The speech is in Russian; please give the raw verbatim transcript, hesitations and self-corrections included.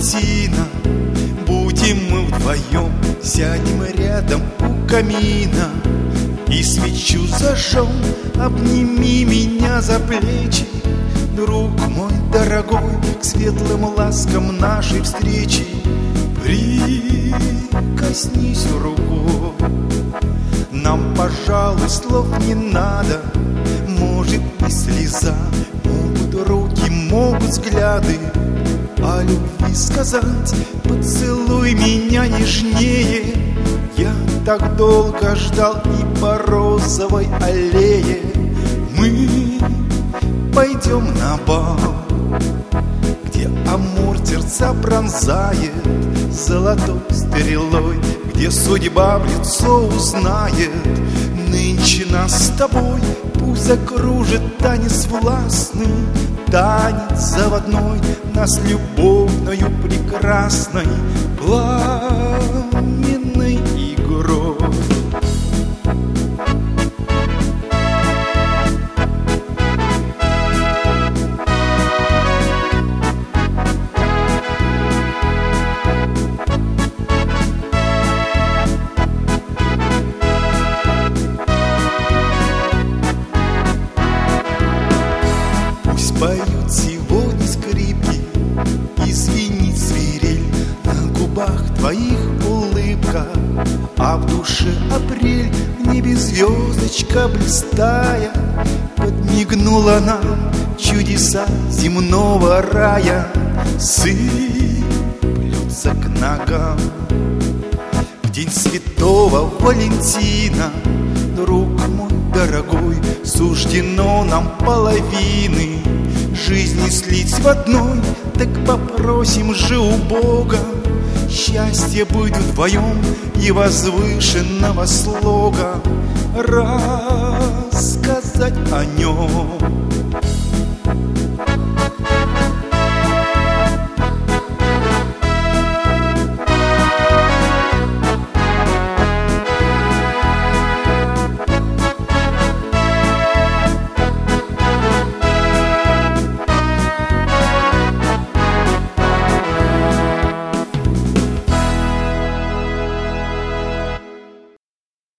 Валентина. Будем мы вдвоем, сядем рядом у камина и свечу зажжем, обними меня за плечи. Друг мой дорогой, к светлым ласкам нашей встречи прикоснись рукой. Нам, пожалуй, слов не надо, может и слеза, могут руки, могут взгляды о любви сказать. Поцелуй меня нежнее, я так долго ждал, и по розовой аллее мы пойдем на бал, где амур сердца пронзает золотой стрелой, где судьба в лицо узнает нынче нас с тобой. Пусть закружит танец властный, танец заводной, нас любовною прекрасной пламенной игрой. Поют сегодня скрипки, и звенит свирель, на губах твоих улыбка, а в душе апрель. В небе звездочка блистая подмигнула нам, чудеса земного рая сыплются к ногам. В день святого Валентина, друг мой дорогой, суждено нам половины жизни слить в одной. Так попросим же у Бога счастье быть вдвоем и возвышенного слога рассказать о нем.